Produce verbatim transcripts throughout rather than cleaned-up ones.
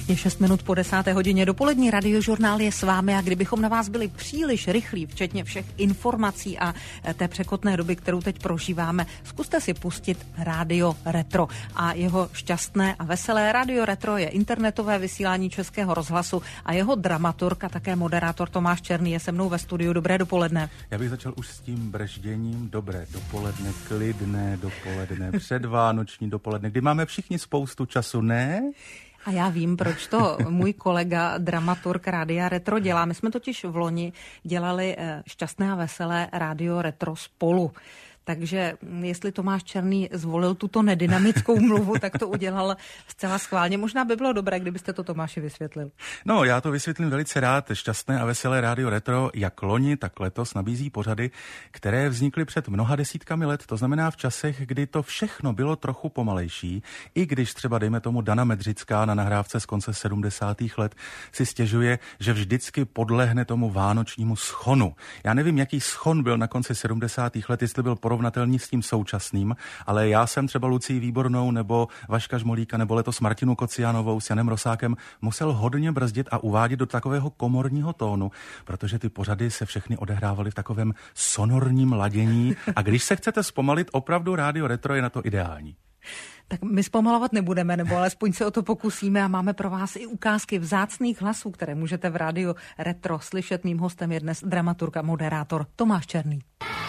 Je šest minut po desáté hodině, dopolední radiožurnál je s vámi a kdybychom na vás byli příliš rychlí, včetně všech informací a té překotné doby, kterou teď prožíváme, zkuste si pustit Rádio Retro. A jeho šťastné a veselé Rádio Retro je internetové vysílání Českého rozhlasu a jeho dramaturg a také moderátor Tomáš Černý je se mnou ve studiu. Dobré dopoledne. Já bych začal už s tím bržděním. Dobré dopoledne, klidné dopoledne, předvánoční dopoledne, kdy máme všichni spoustu času, ne? A já vím, proč to můj kolega, dramaturg Rádia Retro dělá. My jsme totiž v loni dělali šťastné a veselé Rádio Retro spolu. Takže jestli Tomáš Černý zvolil tuto nedynamickou mluvu, tak to udělal zcela schválně. Možná by bylo dobré, kdybyste to Tomáši vysvětlil. No, já to vysvětlím velice rád. Šťastné a veselé Rádio Retro, jak loni, tak letos nabízí pořady, které vznikly před mnoha desítkami let. To znamená v časech, kdy to všechno bylo trochu pomalejší. I když třeba, dejme tomu, Dana Medřická na nahrávce z konce sedmdesátých let si stěžuje, že vždycky podlehne tomu vánočnímu schonu. Já nevím, jaký schon byl na konci sedmdesátých let, jestli byl porovnatelný s tím současným, ale já jsem třeba Lucii Výbornou nebo Vaška Žmolíka nebo letos Martinu Kocianovou s Janem Rosákem musel hodně brzdit a uvádět do takového komorního tónu, protože ty pořady se všechny odehrávaly v takovém sonorním ladění a když se chcete zpomalit, opravdu Rádio Retro je na to ideální. Tak my zpomalovat nebudeme, nebo alespoň se o to pokusíme a máme pro vás i ukázky vzácných hlasů, které můžete v Rádiu Retro slyšet. Mým hostem je dnes dramaturg a moderátor Tomáš Černý.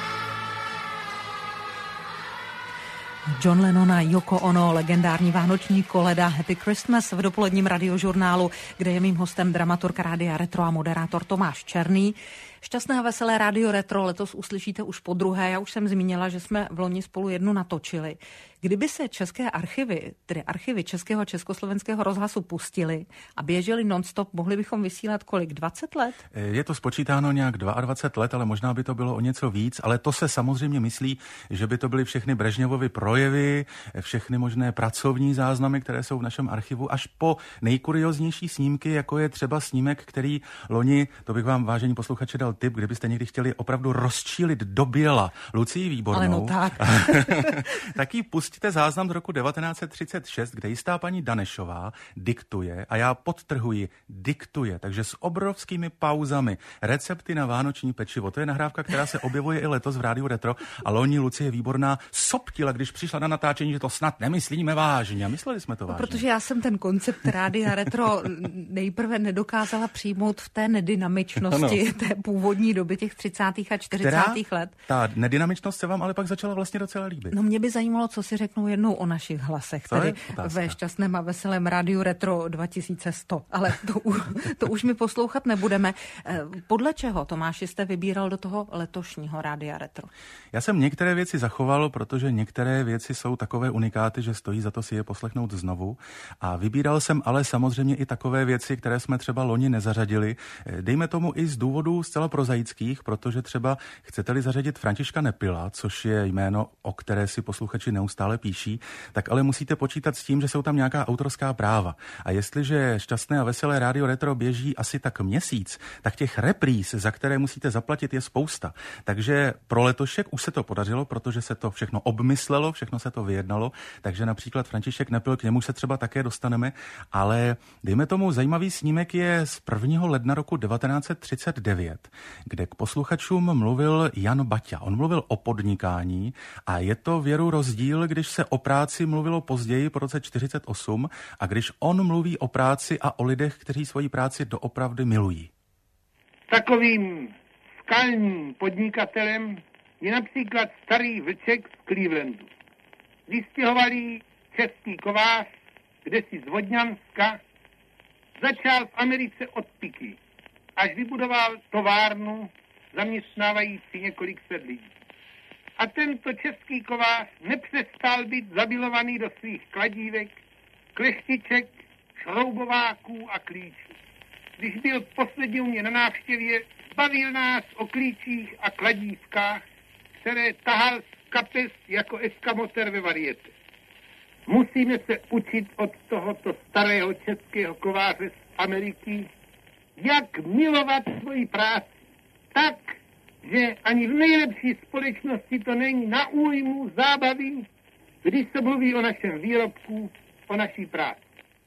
John Lennon a Yoko Ono, legendární vánoční koleda Happy Christmas v dopoledním radiožurnálu, kde je mým hostem dramaturg Rádia Retro a moderátor Tomáš Černý. Šťastné a veselé Rádio Retro letos uslyšíte už po druhé. Já už jsem zmínila, že jsme v loni spolu jednu natočili. Kdyby se české archivy, tedy archivy Českého a Československého rozhlasu pustily a běžely non-stop, mohli bychom vysílat kolik? dvacet let? Je to spočítáno nějak dvacet dva let, ale možná by to bylo o něco víc, ale to se samozřejmě myslí, že by to byly všechny Brežněvovy projevy, všechny možné pracovní záznamy, které jsou v našem archivu, až po nejkurioznější snímky, jako je třeba snímek, který loni, to bych vám, vážení posluchači, dal tip, kdybyste někdy chtěli opravdu rozčílit do běla Lucii Výbornou. Ale no tak. Taky pustíte záznam z roku devatenáct set třicet šest, kde jistá paní Danešová diktuje, a já podtrhuji, diktuje, takže s obrovskými pauzami, recepty na vánoční pečivo. To je nahrávka, která se objevuje i letos v Rádiu Retro a loni Lucie Výborná soptila, když přišla na natáčení, že to snad nemyslíme vážně. A mysleli jsme to vážně. Protože já jsem ten koncept Rádia Retro nejprve nedokázala přijmout v té nedynamičnosti ano. té původní doby těch třicátých a čtyřicátých Která, let. Ta nedynamičnost se vám ale pak začala vlastně docela líbit. No mě by zajímalo, co si řeknou jednou o našich hlasech, to tady ve šťastném a veselém Rádiu Retro dva tisíce sto. Ale to, to už mi poslouchat nebudeme. Podle čeho, Tomáši, jste vybíral do toho letošního Rádia Retro? Já jsem některé věci zachoval, protože některé věci jsou takové unikáty, že stojí za to si je poslechnout znovu. A vybíral jsem ale samozřejmě i takové věci, které jsme třeba loni nezařadili. Dejme tomu i z důvodů zcela prozaických, protože třeba chcete-li zařadit Františka Nepila, což je jméno, o které si posluchači neustále píší, tak ale musíte počítat s tím, že jsou tam nějaká autorská práva. A jestliže šťastné a veselé Rádio Retro běží asi tak měsíc, tak těch repríz, za které musíte zaplatit, je spousta. Takže pro letošek už se to podařilo, protože se to všechno obmyslelo, všechno se to vyjednalo, takže například František Nepil, k němu se třeba také dostaneme, ale dejme tomu, zajímavý snímek je z prvního ledna roku devatenáct set třicet devět, kde k posluchačům mluvil Jan Baťa. On mluvil o podnikání a je to věru rozdíl, když se o práci mluvilo později po roce čtyřicet osm a když on mluví o práci a o lidech, kteří svoji práci doopravdy milují. Takovým skalním podnikatelem je například starý vlček z Clevelandu. Vystěhovalý český kovář, kdesi z Vodňanska, začal v Americe od piky, až vybudoval továrnu zaměstnávající několik set lidí. A tento český kovář nepřestal být zabilovaný do svých kladívek, kleštiček, šroubováků a klíčů. Když byl poslední u mě na návštěvě, bavil nás o klíčích a kladívkách, které tahal z kapes jako eskamoter ve varietě. Musíme se učit od tohoto starého českého kováře z Ameriky, jak milovat svoji práci tak, že ani v nejlepší společnosti to není na újmu zábavy, když se mluví o našem výrobku, o naší práci.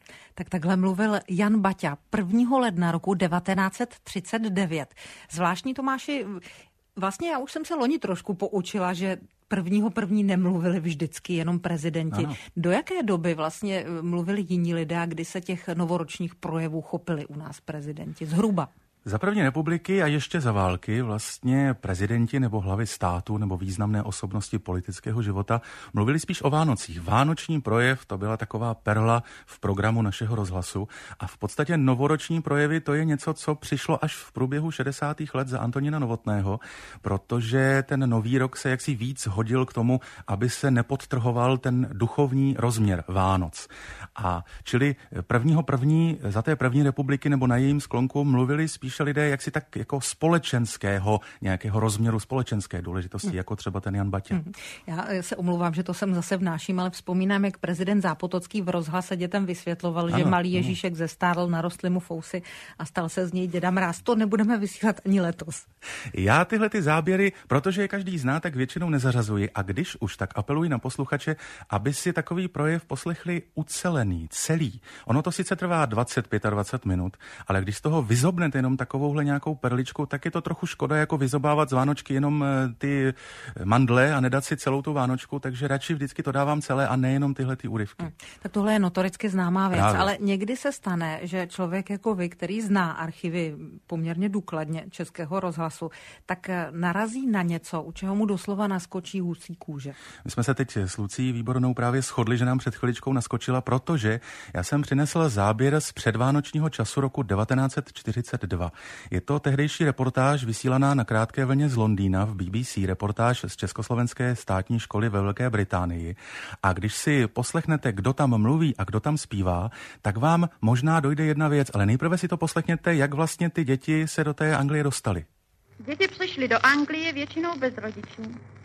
Tak takhle mluvil Jan Baťa prvního ledna roku devatenáct set třicet devět. Zvláštní, Tomáši, vlastně já už jsem se loni trošku poučila, že prvního první nemluvili vždycky jenom prezidenti. Ano. Do jaké doby vlastně mluvili jiní lidé a kdy se těch novoročních projevů chopili u nás prezidenti? Zhruba. Za první republiky a ještě za války vlastně prezidenti nebo hlavy státu nebo významné osobnosti politického života mluvili spíš o Vánocích. Vánoční projev, to byla taková perla v programu našeho rozhlasu a v podstatě novoroční projevy, to je něco, co přišlo až v průběhu šedesátých let za Antonína Novotného, protože ten nový rok se jaksi víc hodil k tomu, aby se nepodtrhoval ten duchovní rozměr Vánoc. A čili prvního první, za té první republiky nebo na jejím sklonku mluvili spíš lidé jaksi tak jako společenského, nějakého rozměru společenské důležitosti, hmm. jako třeba ten Jan Baťa. Hmm. Já se omlouvám, že to sem zase vnáším, ale vzpomínám, jak prezident Zápotocký v rozhlase dětem vysvětloval, ano, že malý Ježíšek ano. zestárl, narostly mu fousy a stal se z něj děda Mráz. To nebudeme vysílat ani letos. Já tyhle ty záběry, protože je každý zná, tak většinou nezařazuji a když už, tak apeluji na posluchače, aby si takový projev poslechli ucelený, celý. Ono to sice trvá dvacet až dvacet pět minut, ale když z toho vyzobnete jenom takovouhle nějakou perličku, tak je to trochu škoda jako vyzobávat z Vánočky jenom ty mandle a nedat si celou tu Vánočku, takže radši vždycky to dávám celé a nejenom tyhle ty úryvky. Hmm. Tak tohle je notoricky známá věc, Právě. Ale někdy se stane, že člověk jako vy, který zná archivy poměrně důkladně Českého rozhlasu, tak narazí na něco, u čeho mu doslova naskočí husí kůže. My jsme se teď s Lucí Výbornou právě shodli, že nám před chviličkou naskočila, protože já jsem přinesl záběr z předvánočního času roku devatenáct set čtyřicet dva. Je to tehdejší reportáž vysílaná na krátké vlně z Londýna v B B C, reportáž z Československé státní školy ve Velké Británii. A když si poslechnete, kdo tam mluví a kdo tam zpívá, tak vám možná dojde jedna věc, ale nejprve si to poslechněte, jak vlastně ty děti se do té Anglie dostaly. Děti přišly do Anglie většinou bez rodičů.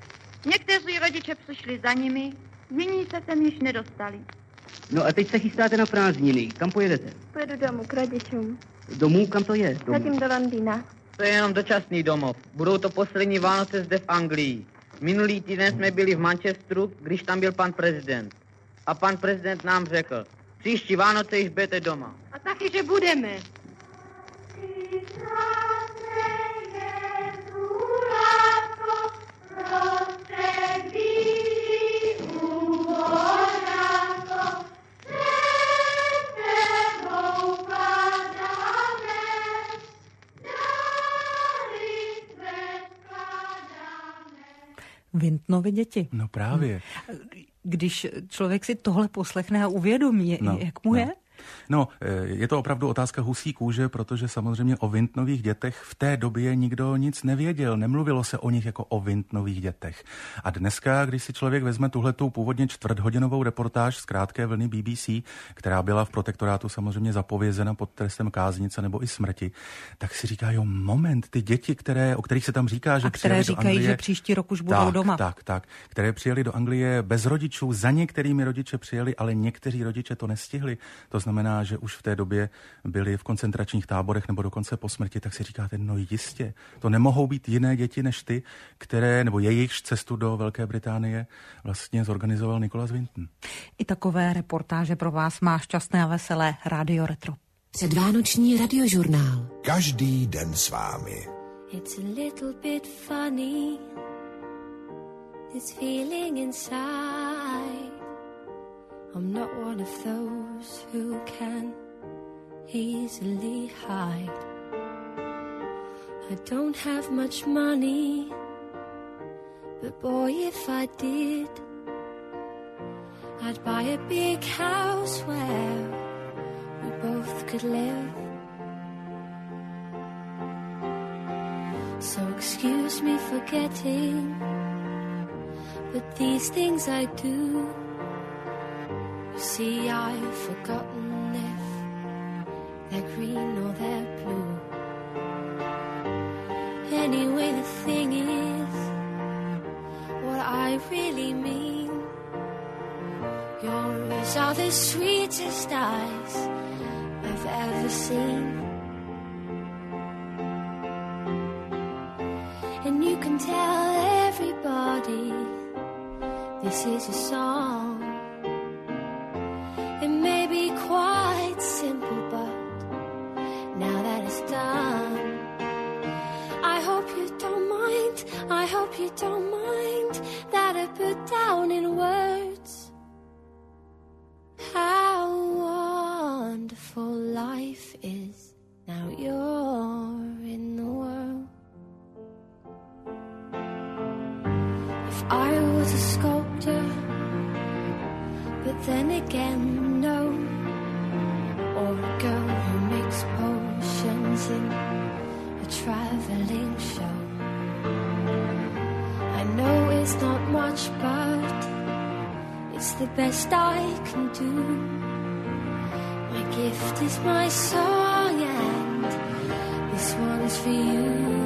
Někteří rodiče přišli za nimi, jiní se sem již nedostali. No a teď se chystáte na prázdniny. Kam pojedete? Pojedu domů k rodičům. Domů? Kam to je? Domů? Zatím do Londýna. To je jenom dočasný domov. Budou to poslední Vánoce zde v Anglii. Minulý týden jsme byli v Manchesteru, když tam byl pan prezident. A pan prezident nám řekl, příští Vánoce již budete doma. A taky, že budeme. Vintnovy děti. No právě. Když člověk si tohle poslechne a uvědomí, no, jak mu no. je? No, je to opravdu otázka husí kůže, protože samozřejmě o Vintnových dětech v té době nikdo nic nevěděl. Nemluvilo se o nich jako o Vintnových dětech. A dneska, když si člověk vezme tuhletu původně čtvrthodinovou reportáž z krátké vlny B B C, která byla v protektorátu samozřejmě zapovězena pod trestem káznice nebo i smrti, tak si říká, jo, moment, ty děti, které, o kterých se tam říká, že a které říkají, do Anglie, že příští rok už budou tak, doma. Tak, tak, které přijeli do Anglie bez rodičů, za některými rodiče přijeli, ale někteří rodiče to nestihli. To znamená, že už v té době byli v koncentračních táborech nebo dokonce po smrti, tak si říkáte, no jistě, to nemohou být jiné děti než ty, které, nebo jejichž cestu do Velké Británie vlastně zorganizoval Nicholas Winton. I takové reportáže pro vás má šťastné a veselé Rádio Retro. Předvánoční radiožurnál. Každý den s vámi. It's a little bit funny, this feeling inside. I'm not one of those who can easily hide. I don't have much money, but boy, if I did, I'd buy a big house where we both could live. So excuse me for getting, but these things I do. See, I've forgotten if they're green or they're blue. Anyway, the thing is, what I really mean, your eyes are the sweetest eyes I've ever seen. And you can tell everybody this is a song. It may be quiet, I hope you don't mind that I put down in words how wonderful life is now you're in the world. If I was a sculptor, but then again no, or a girl who makes potions in a traveling show. I know it's not much, but it's the best I can do. My gift is my song, and this one's for you.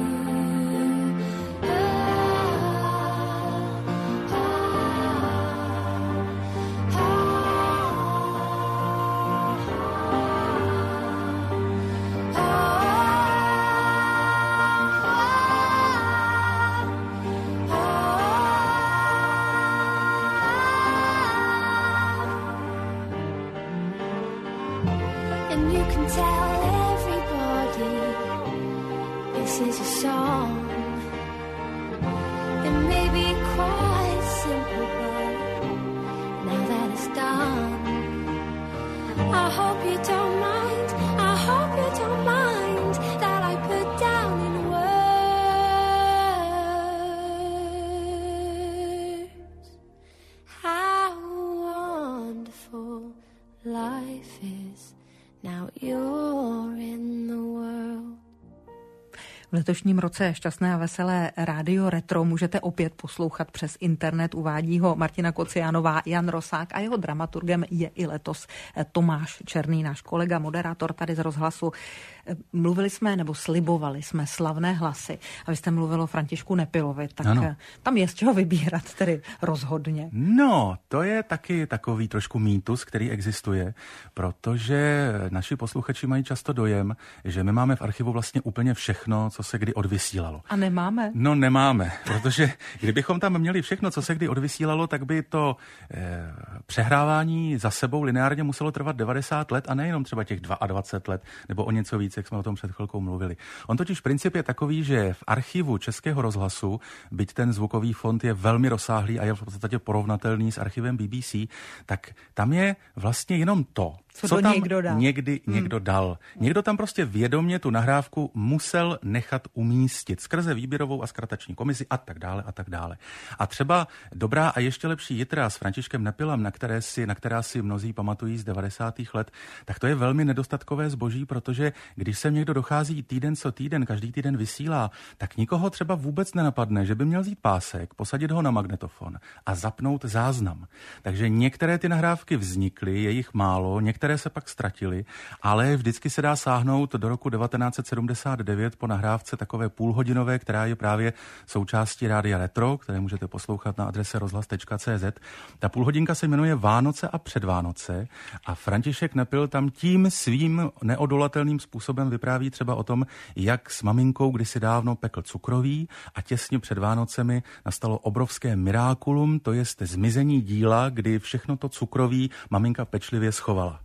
V letošním roce Šťastné a veselé Rádio Retro můžete opět poslouchat přes internet. Uvádí ho Martina Kociánová, Jan Rosák a jeho dramaturgem je i letos Tomáš Černý, náš kolega, moderátor tady z rozhlasu. Mluvili jsme, nebo slibovali jsme slavné hlasy a vy jste mluvil o Františku Nepilovi, tak ano. Tam je z čeho vybírat, tedy rozhodně. No, to je taky takový trošku mýtus, který existuje, protože naši posluchači mají často dojem, že my máme v archivu vlastně úplně všechno, co se kdy odvysílalo. A nemáme? No nemáme, protože kdybychom tam měli všechno, co se kdy odvysílalo, tak by to eh, přehrávání za sebou lineárně muselo trvat devadesát let a nejenom třeba těch dvacet dva let, nebo o něco víc, jak jsme o tom před chvilkou mluvili. On totiž princip je takový, že v archivu Českého rozhlasu, byť ten zvukový fond je velmi rozsáhlý a je v podstatě porovnatelný s archivem B B C, tak tam je vlastně jenom to, co, co to tam někdo dal. někdy hmm. někdo dal. Někdo tam prostě vědomě tu nahrávku musel nechat umístit skrze výběrovou a skratační komisi a tak dále a tak dále. A třeba dobrá a ještě lepší jitra s Františkem Nepilem, na, které si, na která si mnozí pamatují z devadesátých let, tak to je velmi nedostatkové zboží, protože když sem někdo dochází týden co týden, každý týden vysílá, tak nikoho třeba vůbec nenapadne, že by měl vzít pásek, posadit ho na magnetofon a zapnout záznam. Takže některé ty nahrávky vznikly, je jich málo, některé se pak ztratily, ale vždycky se dá sáhnout do roku devatenáct set sedmdesát devět po nahrávce takové půlhodinové, která je právě součástí Rádia Retro, které můžete poslouchat na adrese rozhlas tečka cé zet. Ta půlhodinka se jmenuje Vánoce a předvánoce a František Nepil tam tím svým neodolatelným způsobem vypráví třeba o tom, jak s maminkou kdysi dávno pekl cukroví a těsně před Vánocemi nastalo obrovské mirákulum, to jest zmizení díla, kdy všechno to cukroví maminka pečlivě schovala.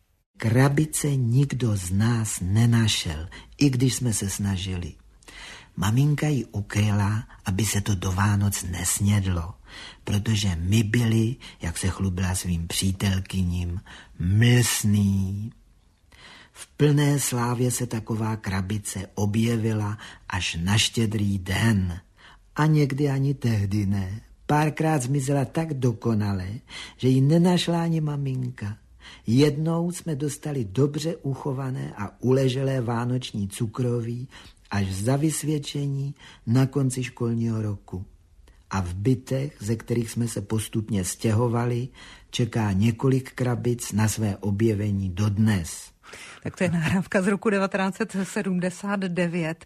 Krabice nikdo z nás nenašel, i když jsme se snažili. Maminka ji ukryla, aby se to do Vánoc nesnědlo, protože my byli, jak se chlubila svým přítelkyním, mlsný. V plné slávě se taková krabice objevila až na Štědrý den. A někdy ani tehdy ne. Párkrát zmizela tak dokonale, že ji nenašla ani maminka. Jednou jsme dostali dobře uchované a uleželé vánoční cukroví až za vysvědčení na konci školního roku. A v bytech, ze kterých jsme se postupně stěhovali, čeká několik krabic na své objevení dodnes. Tak to je nahrávka z roku devatenáct set sedmdesát devět.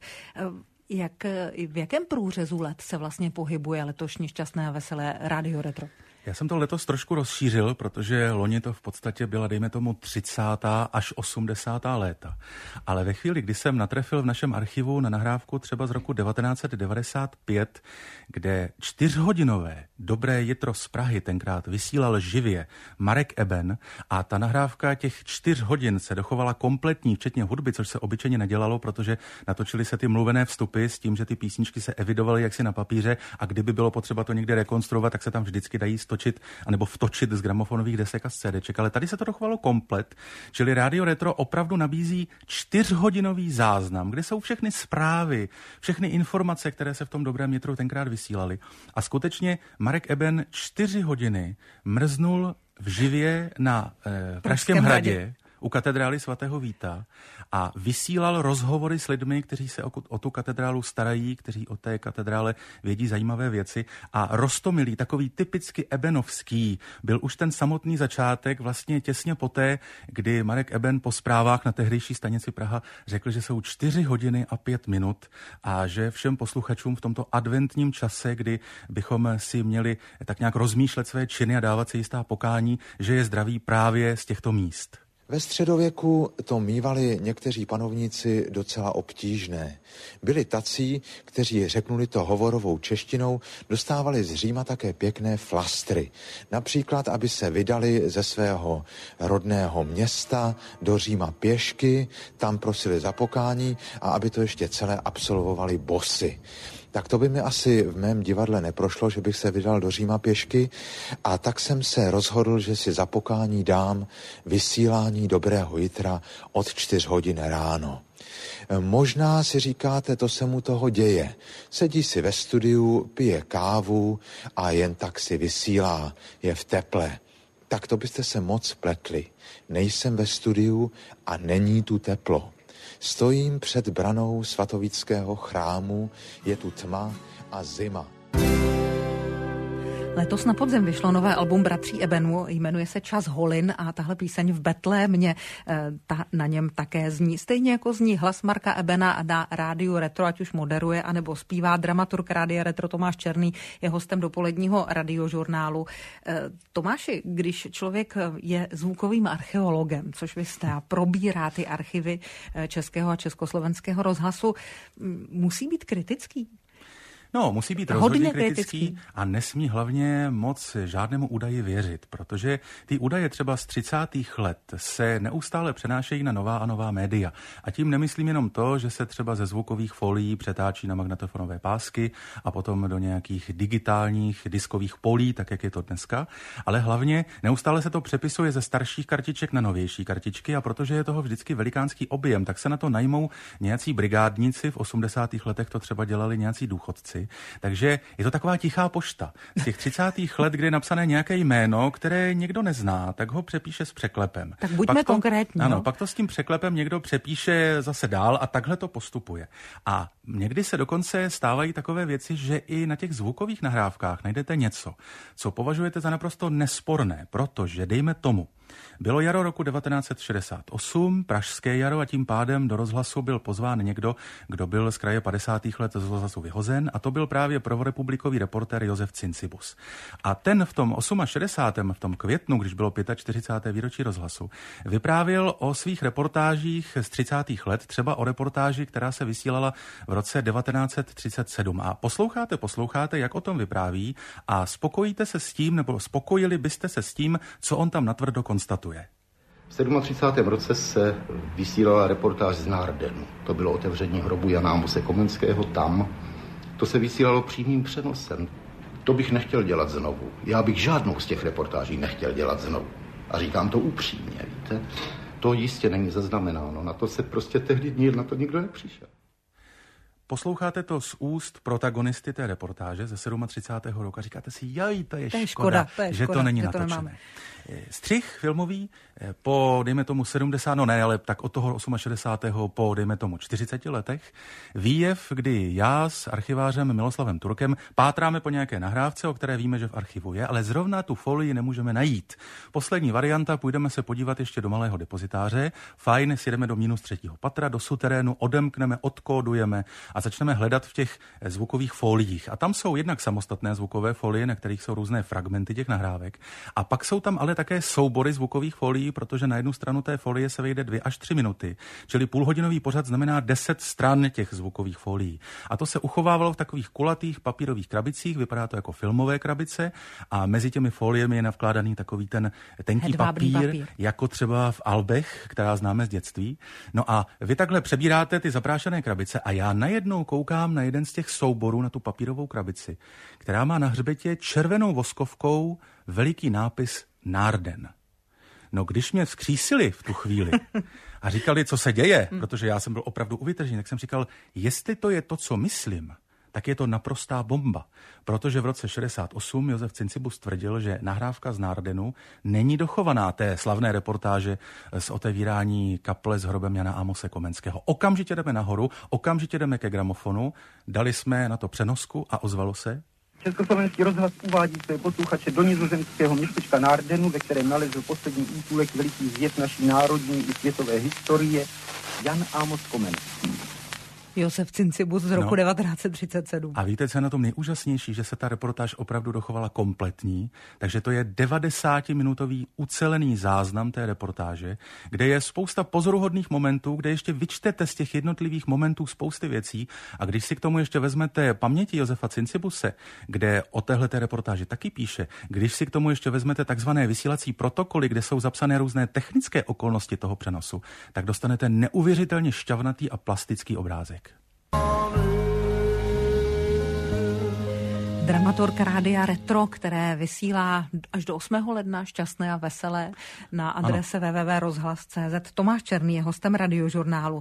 Jak, v jakém průřezu let se vlastně pohybuje letošní Šťastné a veselé Rádio Retro? Já jsem to letos trošku rozšířil, protože loni to v podstatě byla, dejme tomu, třicátá až osmdesátá léta. Ale ve chvíli, kdy jsem natrefil v našem archivu na nahrávku třeba z roku devatenáct set devadesát pět, kde čtyřhodinové Dobré jitro z Prahy tenkrát vysílal živě Marek Eben a ta nahrávka těch čtyř hodin se dochovala kompletní, včetně hudby, což se obyčejně nedělalo, protože natočily se ty mluvené vstupy s tím, že ty písničky se evidovaly jaksi na papíře a kdyby bylo potřeba to někde rekonstruovat, tak se tam vždycky dají stočit anebo vtočit z gramofonových desek a z CDček. Ale tady se to dochovalo komplet, čili Rádio Retro opravdu nabízí čtyřhodinový záznam, kde jsou všechny zprávy, všechny informace, které se v tom Dobrém jitru tenkrát vysílaly. A skutečně Marek Eben čtyři hodiny mrznul v živě na eh, Pražském hradě u katedrály svatého Víta a vysílal rozhovory s lidmi, kteří se o, o tu katedrálu starají, kteří o té katedrále vědí zajímavé věci. A roztomilý, takový typicky ebenovský, byl už ten samotný začátek vlastně těsně poté, kdy Marek Eben po zprávách na tehdejší stanici Praha řekl, že jsou čtyři hodiny a pět minut a že všem posluchačům v tomto adventním čase, kdy bychom si měli tak nějak rozmýšlet své činy a dávat si jistá pokání, že je zdraví právě z těchto míst. Ve středověku to mívali někteří panovníci docela obtížné. Byli tací, kteří, řeknuli to hovorovou češtinou, dostávali z Říma také pěkné flastry. Například, aby se vydali ze svého rodného města do Říma pěšky, tam prosili za pokání a aby to ještě celé absolvovali bosy. Tak to by mi asi v mém divadle neprošlo, že bych se vydal do Říma pěšky a tak jsem se rozhodl, že si za pokání dám vysílání Dobrého jitra od čtyř hodin ráno. Možná si říkáte, to se mu toho děje. Sedí si ve studiu, pije kávu a jen tak si vysílá, je v teple. Tak to byste se moc pletli. Nejsem ve studiu a není tu teplo. Stojím před branou svatovíckého chrámu, je tu tma a zima. Letos na podzim vyšlo nové album bratří Ebenů, jmenuje se Čas holin a tahle píseň V Betlémě ta na něm také zní. Stejně jako zní hlas Marka Ebena na Rádiu Retro, ať už moderuje, anebo zpívá. Dramaturg Rádia Retro Tomáš Černý je hostem dopoledního radiožurnálu. Tomáši, když člověk je zvukovým archeologem, což vy jste, a probírá ty archivy českého a československého rozhlasu, musí být kritický? No, musí být rozhodně kritický a nesmí hlavně moc žádnému údaji věřit, protože ty údaje třeba z třicátých let se neustále přenášejí na nová a nová média. A tím nemyslím jenom to, že se třeba ze zvukových folií přetáčí na magnetofonové pásky a potom do nějakých digitálních diskových polí, tak jak je to dneska, ale hlavně neustále se to přepisuje ze starších kartiček na novější kartičky a protože je toho vždycky velikánský objem, tak se na to najmou nějací brigádníci, v osmdesátých letech to třeba dělali nějací důchodci. Takže je to taková tichá pošta. Z těch třicátých let, kdy je napsané nějaké jméno, které někdo nezná, tak ho přepíše s překlepem. Tak buďme to, konkrétní. Ano, no? pak to s tím překlepem někdo přepíše zase dál a takhle to postupuje. A někdy se dokonce stávají takové věci, že i na těch zvukových nahrávkách najdete něco, co považujete za naprosto nesporné, protože dejme tomu, bylo jaro roku devatenáct set šedesát osm, pražské jaro, a tím pádem do rozhlasu byl pozván někdo, kdo byl z kraje padesátých let z rozhlasu vyhozen, a to byl právě prvorepublikový reportér Josef Cincibus. A ten v tom šedesátém osmém, v tom květnu, když bylo čtyřicáté páté výročí rozhlasu, vyprávěl o svých reportážích z třicátých let, třeba o reportáži, která se vysílala v roce devatenáct set třicet sedm. A posloucháte, posloucháte, jak o tom vypráví, a spokojíte se s tím, nebo spokojili byste se s tím, co on tam natvrdo konstatuje. V třicátém sedmém roce se vysílala reportáž z Nárdenu. To bylo otevření hrobu Jana Amose Komenského tam. To se vysílalo přímým přenosem. To bych nechtěl dělat znovu. Já bych žádnou z těch reportáží nechtěl dělat znovu. A říkám to upřímně, víte. To jistě není zaznamenáno. Na to se prostě tehdy na to nikdo nepřišel. Posloucháte to z úst protagonisty té reportáže ze třicátého sedmého roku a říkáte si, jaj, to je, to je škoda, škoda to je že škoda, to není že to natočené. nemáme. Střih filmový po, dejme tomu sedmdesát, no ne, ale tak od toho šedesátého osmého po, dejme tomu čtyřiceti letech, výjev, kdy já s archivářem Miloslavem Turkem pátráme po nějaké nahrávce, o které víme, že v archivu je, ale zrovna tu folii nemůžeme najít. Poslední varianta, půjdeme se podívat ještě do malého depozitáře, fajn, sjedeme do minus třetího patra, do suterénu, odemkneme, odkódujeme a začneme hledat v těch zvukových foliích. A tam jsou jednak samostatné zvukové folie, na kterých jsou různé fragmenty těch nahrávek. A pak jsou tam ale také soubory zvukových folií, protože na jednu stranu té folie se vejde dvě až tři minuty. Čili půlhodinový pořad znamená deset stran těch zvukových folií. A to se uchovávalo v takových kulatých papírových krabicích, vypadá to jako filmové krabice a mezi těmi foliemi je navkládaný takový ten tenký papír, papír, jako třeba v albech, která známe z dětství. No a vy takhle přebíráte ty zaprášené krabice a já najednou koukám na jeden z těch souborů, na tu papírovou krabici, která má na hřbetě červenou voskovkou veliký nápis Naarden. No když mě vzkřísili v tu chvíli a říkali, co se děje, protože já jsem byl opravdu uvytržený, tak jsem říkal, jestli to je to, co myslím, tak je to naprostá bomba. Protože v roce šedesát osm Josef Cincibus tvrdil, že nahrávka z Naardenu není dochovaná té slavné reportáže z otevírání kaple s hrobem Jana Amose Komenského. Okamžitě jdeme nahoru, okamžitě jdeme ke gramofonu, dali jsme na to přenosku a ozvalo se. Československý rozhlas uvádí své posluchače do nizozemského městečka Naardenu, ve kterém nalezl poslední útulek veliký zjev naší národní i světové historie Jan Amos Komenský. Josef Cincibus z roku no. devatenáct set třicet sedm. A víte, co je na tom nejúžasnější, že se ta reportáž opravdu dochovala kompletní, takže to je devadesátiminutový ucelený záznam té reportáže, kde je spousta pozoruhodných momentů, kde ještě vyčtete z těch jednotlivých momentů spousty věcí a když si k tomu ještě vezmete paměti Josefa Cincibuse, kde o téhleté reportáži taky píše, když si k tomu ještě vezmete takzvané vysílací protokoly, kde jsou zapsané různé technické okolnosti toho přenosu, tak dostanete neuvěřitelně šťavnatý a plastický obrázek. Dramaturg Rádia Retro, které vysílá až do osmého ledna šťastné a veselé na adrese w w w tečka rozhlas tečka c z. Tomáš Černý je hostem Radiožurnálu.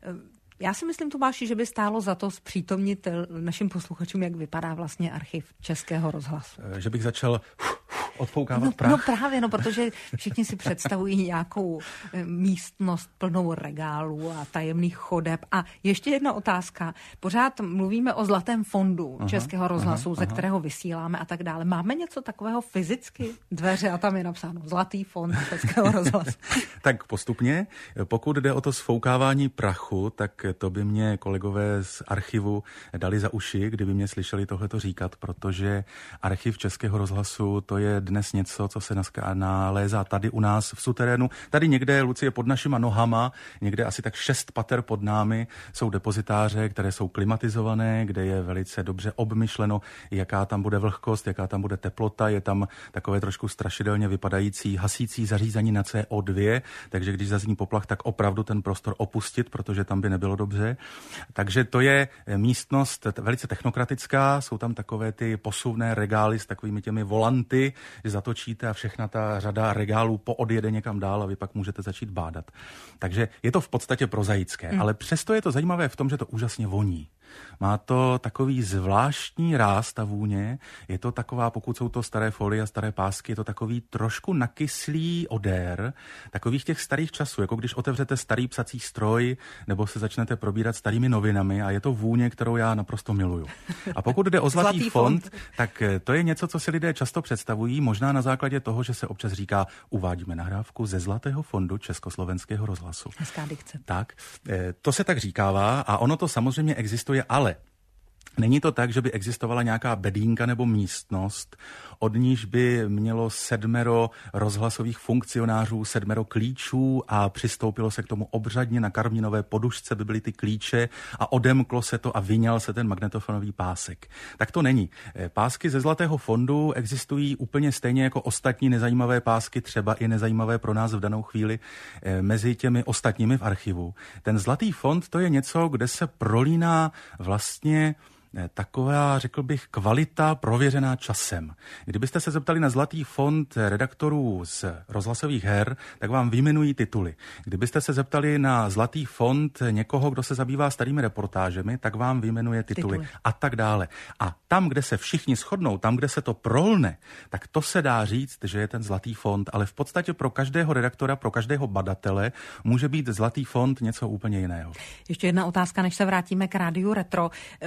Já si myslím, Tomáši, že by stálo za to zpřítomnit našim posluchačům, jak vypadá vlastně archiv Českého rozhlasu. Že bych začal odfoukávat no, prach. No právě, no, protože všichni si představují nějakou místnost plnou regálů a tajemných chodeb. A ještě jedna otázka. Pořád mluvíme o zlatém fondu aha, Českého rozhlasu, aha, ze aha. kterého vysíláme a tak dále. Máme něco takového fyzicky? Dveře a tam je napsáno Zlatý fond Českého rozhlasu. Tak postupně. Pokud jde o to sfoukávání prachu, tak to by mě kolegové z archivu dali za uši, kdyby mě slyšeli tohleto říkat, protože archiv Českého rozhlasu to je dnes něco, co se nalézá tady u nás v suterénu. Tady někde, Lucie, pod našima nohama, někde asi tak šest pater pod námi jsou depozitáře, které jsou klimatizované, kde je velice dobře obmyšleno, jaká tam bude vlhkost, jaká tam bude teplota. Je tam takové trošku strašidelně vypadající hasící zařízení na C O dva, takže když zazní poplach, tak opravdu ten prostor opustit, protože tam by nebylo dobře. Takže to je místnost velice technokratická, jsou tam takové ty posuvné regály s takovými těmi volanty, že zatočíte a všechna ta řada regálů poodjede někam dál a vy pak můžete začít bádat. Takže je to v podstatě prozaické, hmm. ale přesto je to zajímavé v tom, že to úžasně voní. Má to takový zvláštní ráz, ta vůně. Je to taková, pokud jsou to staré folie a staré pásky, je to takový trošku nakyslý odér takových těch starých časů, jako když otevřete starý psací stroj nebo se začnete probírat starými novinami a je to vůně, kterou já naprosto miluju. A pokud jde o Zlatý, Zlatý fond, fond, tak to je něco, co si lidé často představují, možná na základě toho, že se občas říká, uvádíme nahrávku ze Zlatého fondu Československého rozhlasu. Hezká dikce. Tak, to se tak říkává a ono to samozřejmě existuje, ale není to tak, že by existovala nějaká bedínka nebo místnost, od níž by mělo sedmero rozhlasových funkcionářů, sedmero klíčů a přistoupilo se k tomu obřadně, na karmínové podušce by byly ty klíče a odemklo se to a vyňal se ten magnetofonový pásek. Tak to není. Pásky ze Zlatého fondu existují úplně stejně jako ostatní nezajímavé pásky, třeba i nezajímavé pro nás v danou chvíli mezi těmi ostatními v archivu. Ten Zlatý fond to je něco, kde se prolíná vlastně taková, řekl bych, kvalita prověřená časem. Kdybyste se zeptali na zlatý fond redaktorů z rozhlasových her, tak vám vyjmenují tituly. Kdybyste se zeptali na zlatý fond někoho, kdo se zabývá starými reportážemi, tak vám vyjmenuje tituly, tituly. A tak dále. A tam, kde se všichni shodnou, tam, kde se to prolne, tak to se dá říct, že je ten zlatý fond, ale v podstatě pro každého redaktora, pro každého badatele může být zlatý fond něco úplně jiného. Ještě jedna otázka, než se vrátíme k rádiu Retro.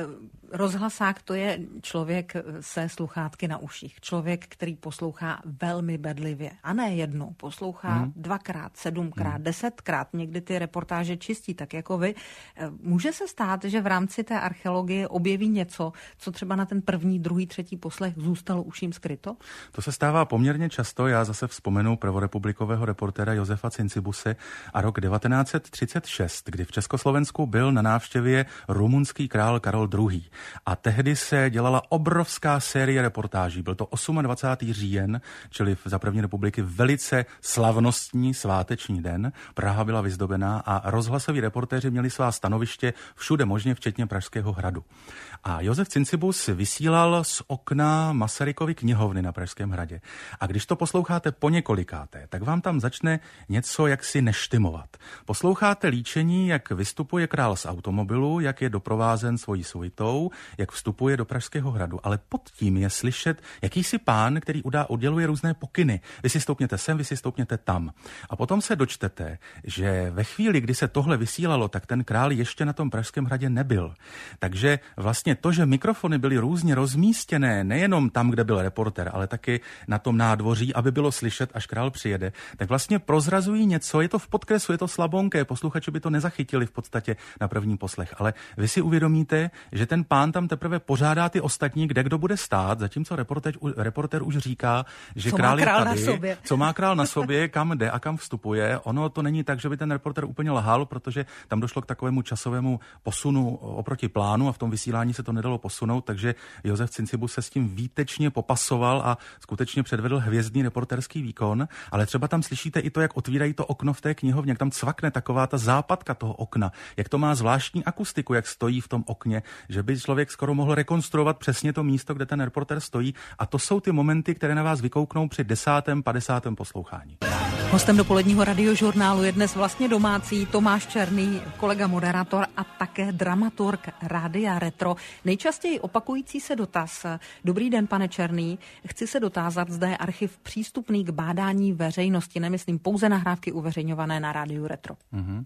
Rozhlasák to je člověk se sluchátky na uších. Člověk, který poslouchá velmi bedlivě. A ne jednou. Poslouchá hmm. dvakrát, sedmkrát, hmm. desetkrát. Někdy ty reportáže čistí, tak jako vy. Může se stát, že v rámci té archeologie objeví něco, co třeba na ten první, druhý, třetí poslech zůstalo uším skryto? To se stává poměrně často. Já zase vzpomenu prvorepublikového reportéra Josefa Cincibuse a rok devatenáct set třicet šest, kdy v Československu byl na návštěvě rumunský král Karol druhý. A tehdy se dělala obrovská série reportáží. Byl to dvacátého osmého října, čili za první republiky velice slavnostní sváteční den. Praha byla vyzdobená a rozhlasoví reportéři měli svá stanoviště všude možně, včetně Pražského hradu. A Josef Cincibus vysílal z okna Masarykovy knihovny na Pražském hradě. A když to posloucháte po několikáté, tak vám tam začne něco jaksi neštymovat. Posloucháte líčení, jak vystupuje král z automobilu, jak je doprovázen svojí suitou, jak vstupuje do Pražského hradu, ale pod tím je slyšet jakýsi pán, který udá, uděluje různé pokyny. Vy si stoupněte sem, vy si stoupněte tam. A potom se dočtete, že ve chvíli, kdy se tohle vysílalo, tak ten král ještě na tom Pražském hradě nebyl. Takže vlastně to, že mikrofony byly různě rozmístěné, nejenom tam, kde byl reporter, ale taky na tom nádvoří, aby bylo slyšet, až král přijede, tak vlastně prozrazují něco, je to v podkresu, je to slabonké, posluchači by to nezachytili v podstatě na první poslech, ale vy si uvědomíte, že ten pán tam teprve pořádá ty ostatní, kde kdo bude stát, zatímco reportér, reportér už říká, že co král, král je tady, co má král na sobě, kam jde a kam vstupuje. Ono to není tak, že by ten reportér úplně lhal, protože tam došlo k takovému časovému posunu oproti plánu a v tom vysílání se to nedalo posunout, takže Josef Cincibus se s tím výtečně popasoval a skutečně předvedl hvězdný reporterský výkon, ale třeba tam slyšíte i to, jak otvírají to okno v té knihovně, jak tam cvakne taková ta západka toho okna, jak to má zvláštní akustiku, jak stojí v tom okně, že by člověk skoro mohl rekonstruovat přesně to místo, kde ten reporter stojí, a to jsou ty momenty, které na vás vykouknou při desátém, padesátém poslouchání. Hostem dopoledního radiožurnálu je dnes vlastně domácí Tomáš Černý, kolega moderátor a také dramaturg Rádia Retro. Nejčastěji opakující se dotaz. Dobrý den, pane Černý. Chci se dotázat, zda je archiv přístupný k bádání veřejnosti. Nemyslím pouze nahrávky uveřejňované na Rádiu Retro. Mm-hmm.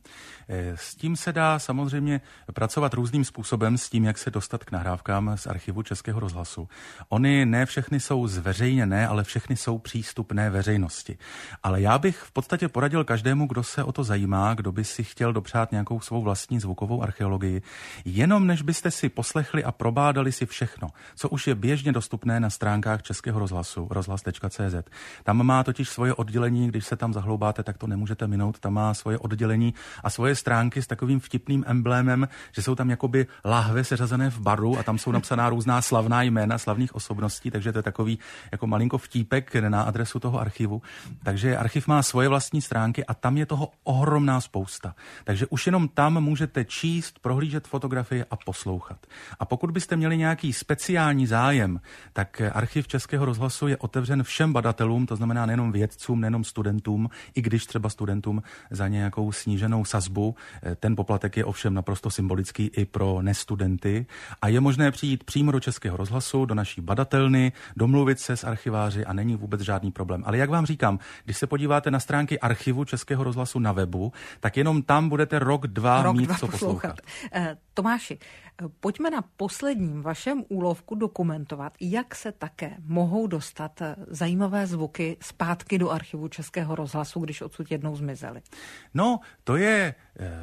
S tím se dá samozřejmě pracovat různým způsobem, s tím, jak se dostat k nahrávkám z archivu Českého rozhlasu. Ony ne všechny jsou zveřejněné, ale všechny jsou přístupné veřejnosti. Ale já bych v podstatě poradil každému, kdo se o to zajímá, kdo by si chtěl dopřát nějakou svou vlastní zvukovou archeologii, jenom než byste si poslechli a probádali si všechno, co už je běžně dostupné na stránkách Českého rozhlasu, rozhlas tečka cé zet. Tam má totiž svoje oddělení, když se tam zahloubáte, tak to nemůžete minout, tam má svoje oddělení a svoje stránky s takovým vtipným emblémem, že jsou tam jakoby láhve seřazené v baru a tam jsou napsaná různá slavná jména slavných osobností, takže to je takový jako malinko vtípek na adresu toho archivu. Takže archiv má svoje vlastní stránky a tam je toho ohromná spousta. Takže už jenom tam můžete číst, prohlížet fotografie a poslouchat. A pokud byste měli nějaký speciální zájem, tak archiv Českého rozhlasu je otevřen všem badatelům, to znamená nejenom vědcům, nejenom studentům, i když třeba studentům za nějakou sníženou sazbu. Ten poplatek je ovšem naprosto symbolický i pro nestudenty a je možné přijít přímo do Českého rozhlasu, do naší badatelny, domluvit se s archiváři a není vůbec žádný problém. Ale jak vám říkám, když se podíváte na stránky archivu Českého rozhlasu na webu, tak jenom tam budete rok, dva rok, mít dva co poslouchat. poslouchat. Tomáši, pojďme na posledním vašem úlovku dokumentovat, jak se také mohou dostat zajímavé zvuky zpátky do archivu Českého rozhlasu, když odsud jednou zmizely. No, to je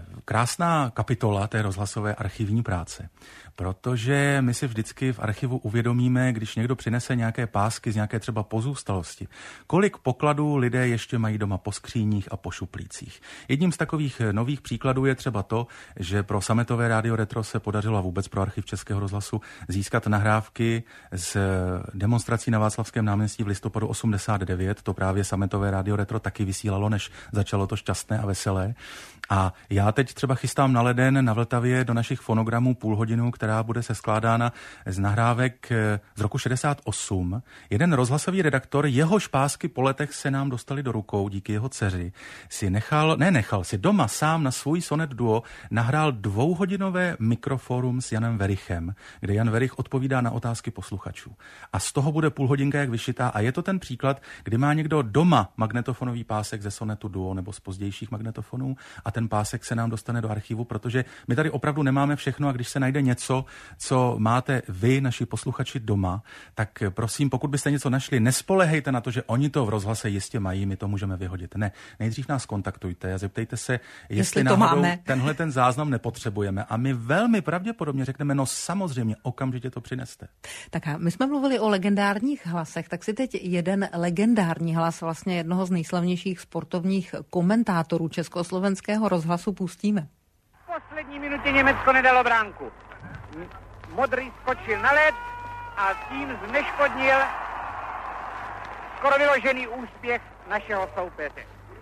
krásná kapitola té rozhlasové archivní práce, protože my si vždycky v archivu uvědomíme, když někdo přinese nějaké pásky z nějaké třeba pozůstalosti, kolik pokladů lidé ještě mají doma po skříních a po šuplících. Jedním z takových nových příkladů je třeba to, že pro sametové Rádio Retro se podařilo vůbec pro archiv Českého rozhlasu získat nahrávky z demonstrací na Václavském náměstí v listopadu osmdesát devět. To právě sametové Rádio Retro taky vysílalo, než začalo to šťastné a veselé. A Já teď třeba chystám na leden na Vltavě do našich fonogramů půl hodinu, která bude seskládána z nahrávek z roku šedesát osm. Jeden rozhlasový redaktor, jehož pásky po letech se nám dostali do rukou díky jeho dceři, si nechal, ne nechal, si doma sám na svůj Sonet Duo nahrál dvouhodinové mikroforum s Janem Werichem, kde Jan Werich odpovídá na otázky posluchačů. A z toho bude půl hodinka jak vyšitá a je to ten příklad, kdy má někdo doma magnetofonový pásek ze Sonetu Duo nebo z pozdějších magnetofonů a ten pásek se nám dostane do archivu, protože my tady opravdu nemáme všechno a když se najde něco, co máte vy, naši posluchači doma, tak prosím, pokud byste něco našli, nespolehejte na to, že oni to v rozhlase jistě mají, my to můžeme vyhodit. Ne, nejdřív nás kontaktujte a zeptejte se, jestli, jestli náhodou máme. Tenhle ten záznam nepotřebujeme a my velmi pravděpodobně řekneme, no samozřejmě, okamžitě to přineste. Tak a my jsme mluvili o legendárních hlasech, tak si teď jeden legendární hlas vlastně jednoho z nejslavnějších sportovních komentátorů československého rozhlasu pustíme. V poslední minutě Německo nedalo bránku. Modrý skočil na led a tím zneškodnil skoro vyložený úspěch našeho soupeře.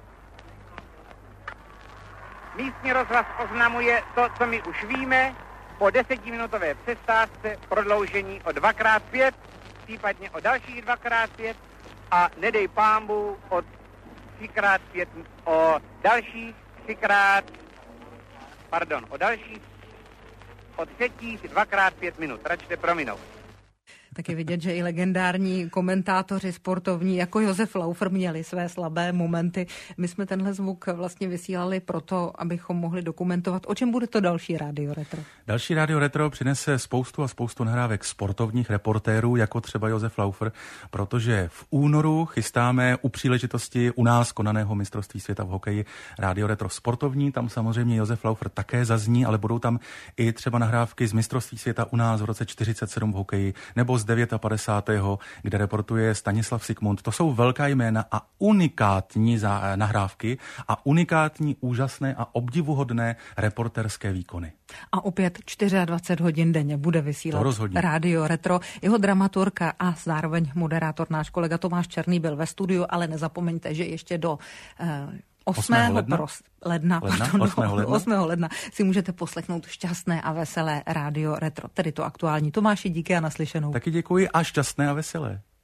Místní rozhlas oznamuje to, co my už víme, po desetiminutové přestávce prodloužení o dvakrát pět, případně o dalších dvakrát pět a nedej pámbu o třikrát pět, o dalších třikrát, pardon, o dalších, o třetích dvakrát pět minut, račte prominou. Tak je vidět, že i legendární komentátoři sportovní jako Josef Laufer měli své slabé momenty. My jsme tenhle zvuk vlastně vysílali proto, abychom mohli dokumentovat, o čem bude to další Rádio Retro. Další Rádio Retro přinese spoustu a spoustu nahrávek sportovních reportérů, jako třeba Josef Laufer, protože v únoru chystáme u příležitosti u nás konaného mistrovství světa v hokeji Rádio Retro sportovní. Tam samozřejmě Josef Laufer také zazní, ale budou tam i třeba nahrávky z mistrovství světa u nás v roce čtyřicet sedm v hokeji, nebo z padesátého kde reportuje Stanislav Sikmund. To jsou velká jména a unikátní za, nahrávky a unikátní, úžasné a obdivuhodné reporterské výkony. A opět dvacet čtyři hodin denně bude vysílat Rádio Retro. Jeho dramaturka a zároveň moderátor, náš kolega Tomáš Černý, byl ve studiu, ale nezapomeňte, že ještě do eh, osmého ledna, pros, ledna, ledna, pardon, osmého ledna. osmého ledna si můžete poslechnout šťastné a veselé Rádio Retro, tedy to aktuální. Tomáši, díky a naslyšenou. Taky děkuji a šťastné a veselé.